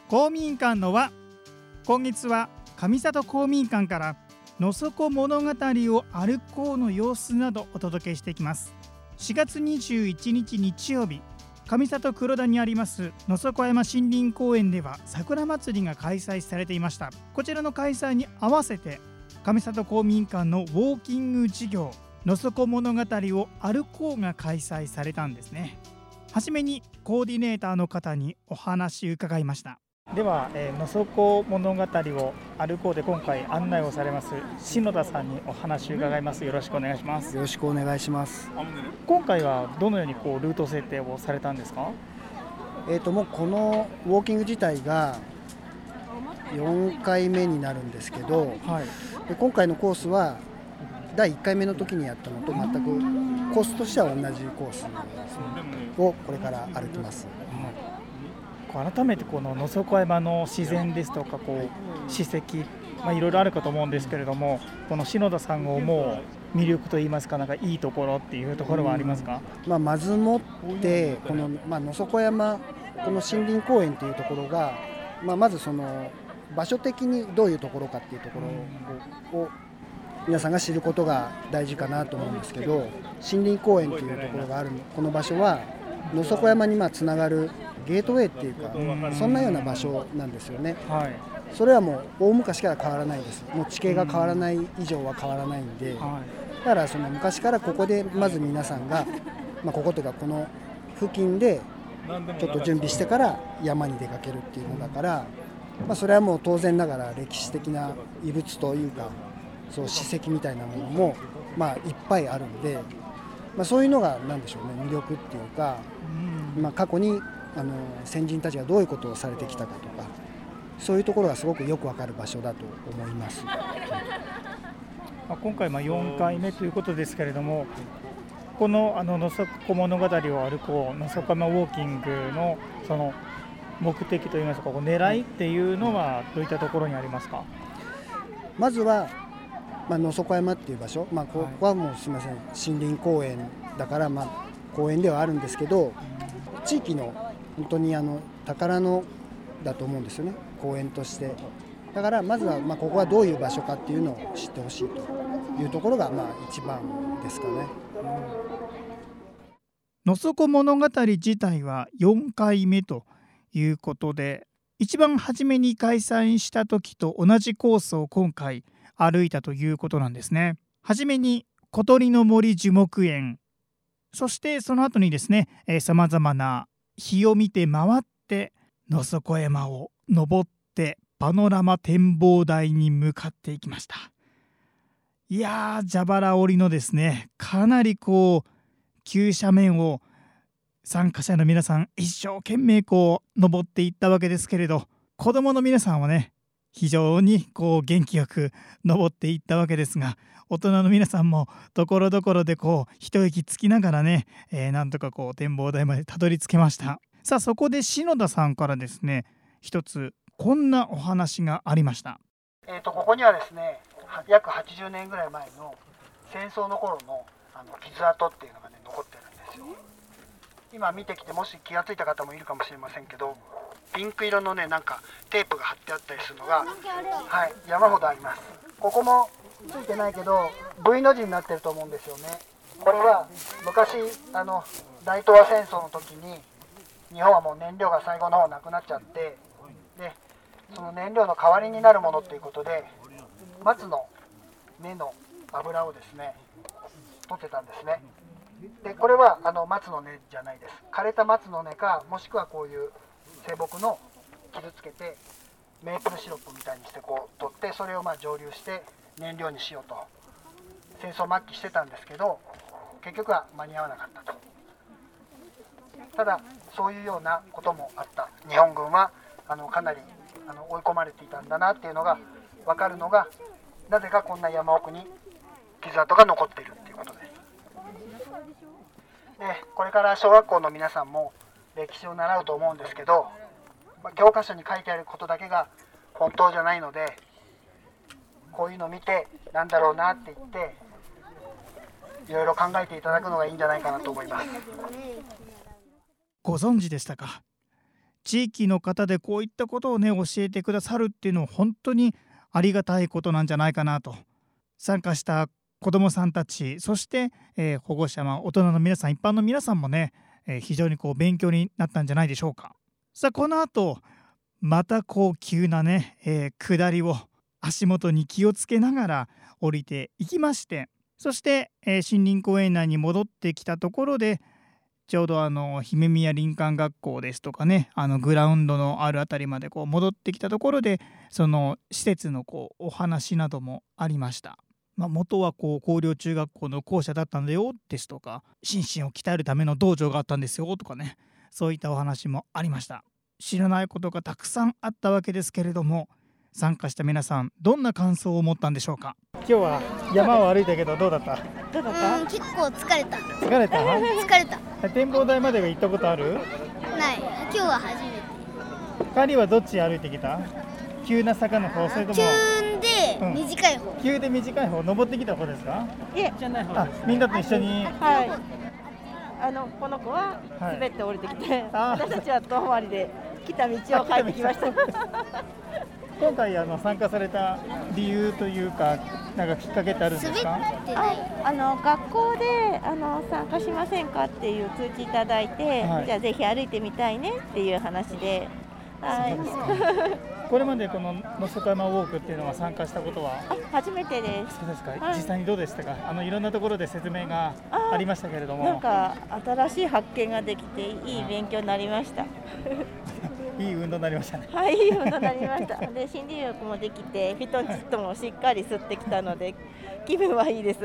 公民館の輪。今月は上里公民館からのそこ物語を歩こうの様子などお届けしていきます。4月21日日曜日、上里黒田にありますのそこ山森林公園では桜祭りが開催されていました。こちらの開催に合わせて上里公民館のウォーキング事業のそこ物語を歩こうが開催されたんですね。はじめにコーディネーターの方にお話伺いました。では、のそこ物語を歩こうで今回案内をされます篠田さんにお話を伺います。よろしくお願いします。 よろしくお願いします。 今回はどのようにルート設定をされたんですか？ もうこのウォーキング自体が4回目になるんですけど、で今回のコースは第1回目の時にやったのと全くコースとしては同じコースをこれから歩きます。 改めてこののそこ山の自然ですとか史跡、いろいろあるかと思うんですけれども、この篠田さんが思う魅力といいますか、なんかいいところっていうところはありますか？ まずもってこの、のそこ山、この森林公園っていうところが、まずその場所的にどういうところかっていうところを皆さんが知ることが大事かなと思うんですけど、森林公園っていうところがあるこの場所はのそこ山につながるゲートウェイっていうか、そんなような場所なんですよね。それはもう大昔から変わらないです。もう地形が変わらない以上は変わらないんで、だからその昔からここでまず皆さんが、ここというかこの付近でちょっと準備してから山に出かけるっていうのだから、それはもう当然ながら歴史的な遺物というか、そう史跡みたいなものもいっぱいあるんで、そういうのが何でしょうね、魅力っていうか、過去に先人たちがどういうことをされてきたかとか、そういうところがすごくよくわかる場所だと思います。 今回4回目ということですけれども、こののそこ物語を歩こうのそこ山ウォーキングのその目的といいますか、狙いっていうのはどういったところにありますか？ まずは、のそこ山っていう場所、ここはもうすみません、森林公園だから、公園ではあるんですけど、地域の本当に宝のだと思うんですよね、公園として。だからまずはここがどういう場所かっていうのを知ってほしいというところが一番ですかね。 のそこ物語自体は4回目ということで、一番初めに開催した時と同じコースを今回歩いたということなんですね。はじめに小鳥の森樹木園、そしてその後にですね、さまざまな日を見て回ってのそこ山を登ってパノラマ展望台に向かっていきました。いやー、蛇腹折りのですね、かなり急斜面を参加者の皆さん一生懸命登っていったわけですけれど、子どもの皆さんはね、非常に元気よく登っていったわけですが、大人の皆さんもところどころで一息つきながらね、なんとか展望台までたどり着けました。さあ、そこで篠田さんからですね、一つこんなお話がありました。 ここにはですね、約80年ぐらい前の戦争の頃の傷跡っていうのがね、残ってるんですよ。今見てきてもし気がついた方もいるかもしれませんけど、ピンク色のね、なんかテープが貼ってあったりするのが、山ほどあります。ここもついてないけど V の字になってると思うんですよね。これは昔大東亜戦争の時に日本はもう燃料が最後の方なくなっちゃって、でその燃料の代わりになるものということで松の根の油をですね取ってたんですね。でこれは松の根じゃないです。枯れた松の根か、もしくはこういう生木の傷つけてメープルシロップみたいにして取って、それを蒸留して燃料にしようと戦争末期してたんですけど、結局は間に合わなかったと。ただそういうようなこともあった。日本軍はかなり追い込まれていたんだなっていうのが分かるのが、なぜかこんな山奥に傷跡が残っているっていうことです。でこれから小学校の皆さんも歴史を習うと思うんですけど、教科書に書いてあることだけが本当じゃないので、こういうのを見てなんだろうなって言っていろいろ考えていただくのがいいんじゃないかなと思います。 ご存知でしたか？ 地域の方でこういったことをね教えてくださるっていうのは本当にありがたいことなんじゃないかなと。参加した子どもさんたち、そして、保護者、大人の皆さん、一般の皆さんもね、非常に勉強になったんじゃないでしょうか。さあこの後また急なね、下りを足元に気をつけながら降りていきまして、そして、森林公園内に戻ってきたところで、ちょうど姫宮林間学校ですとかね、グラウンドのあるあたりまで戻ってきたところで、その施設のお話などもありました。元は広陵中学校の校舎だったんだよですとか、心身を鍛えるための道場があったんですよとかね、そういったお話もありました。知らないことがたくさんあったわけですけれども、参加した皆さんどんな感想を持ったんでしょうか。今日は山を歩いたけどどうだった？ 結構疲れた。 疲れた？ 疲れた。 展望台まで行ったことある？ ない。今日は初めて。 帰りはどっち歩いてきた？急な坂の方、それとも急で短い方、 急で短い方、登ってきた方ですか？ いえ、じゃない方です。 みんなと一緒に。 はい。この子は滑って降りてきて、私たちは遠回りで来た道を帰ってきました。 今回参加された理由というか、なんかきっかけってあるんですか？ 滑ってない。 学校で参加しませんかっていう通知いただいて、じゃあぜひ歩いてみたいねっていう話で。 そうですか。これまでこの野底山ウォークっていうのは参加したことは？ 初めてです。 そうですか。実際にどうでしたか？いろんなところで説明がありましたけれども、 なんか新しい発見ができていい勉強になりました。 いい運動になりましたね。 はい、いい運動になりました。で、森林浴もできて、フィトンチッドもしっかり吸ってきたので、気分はいいです。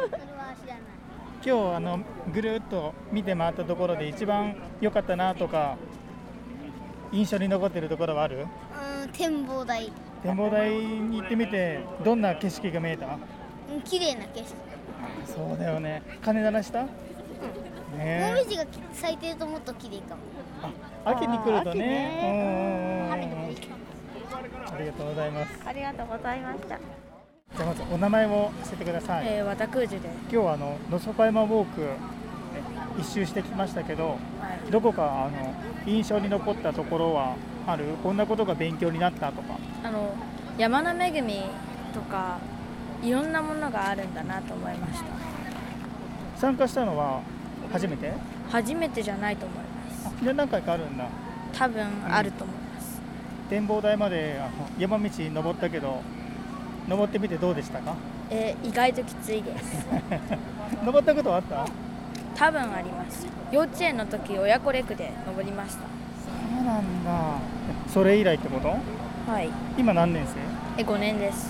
今日ぐるっと見て回ったところで一番良かったなとか印象に残っているところはある？ 展望台。 展望台に行ってみてどんな景色が見えた？ 綺麗な景色。 そうだよね。鐘鳴らした？ もみじが咲いてるともっと綺麗かも。 秋に来るとね。 春でもいいかも。 ありがとうございます。 ありがとうございました。 じゃあまずお名前を教えてください。 和田空樹で。 今日は野底山ウォーク一周してきましたけど、どこか印象に残ったところはある？こんなことが勉強になったとか。 山の恵みとかいろんなものがあるんだなと思いました。 参加したのは初めて？ 初めてじゃないと思います。 じゃあ何回かあるんだ。 多分あると思います。 展望台まで山道登ったけど、登ってみてどうでしたか？ 意外ときついです。 登ったことはあった？ 多分あります。幼稚園の時親子レクで登りました。 そうなんだ。それ以来ってこと？ はい。 今何年生 ？5年です。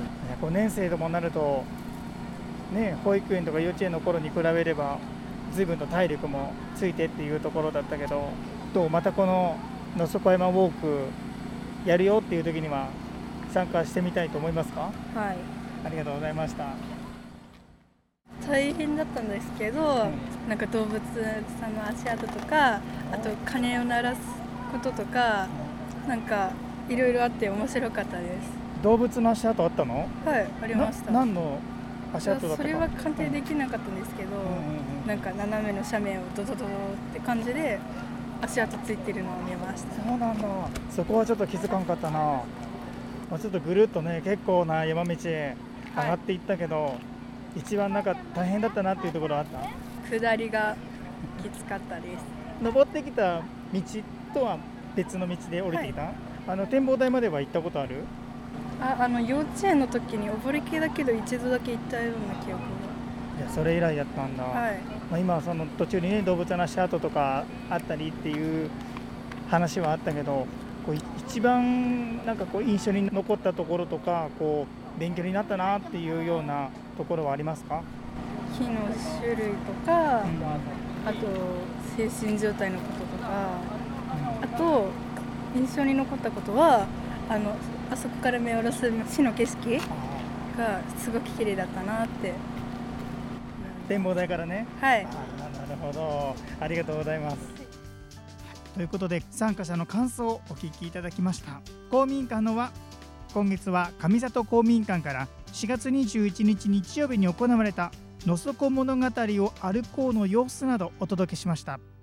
5年生ともなるとね、保育園とか幼稚園の頃に比べれば随分と体力もついてっていうところだったけど、またこの野底山ウォークやるよっていう時には参加してみたいと思いますか？ はい。 ありがとうございました。 大変だったんですけど、なんか動物さんの足跡とか、あと鐘を鳴らすこととか、なんかいろいろあって面白かったです。 動物の足跡あったの？ はい、ありました。 何の足跡だったか？ それは鑑定できなかったんですけど、なんか斜めの斜面をドドドドって感じで足跡ついてるのを見ました。 そうなんだ。そこはちょっと気づかんかったな。ちょっとぐるっとね、結構な山道上がっていったけど、一番なんか大変だったなっていうところあった？ 下りがきつかったです。 登ってきた道とは別の道で降りてきた？展望台までは行ったことある？ 幼稚園の時に溺れ系だけど一度だけ行ったような記憶が。 いや、それ以来やったんだ。 はい。 今その途中にね、動物の足跡とかあったりっていう話はあったけど、一番なんか印象に残ったところとか勉強になったなっていうようなところはありますか？ 木の種類とか、あと精神状態のこととか、あと印象に残ったことはあそこから見下ろす市の景色がすごく綺麗だったなって。 展望台からね。 はい。 なるほど、ありがとうございます。ということで参加者の感想をお聞きいただきました。公民館の輪、今月は上里公民館から4月21日日曜日に行われた野底物語を歩こうの様子などお届けしました。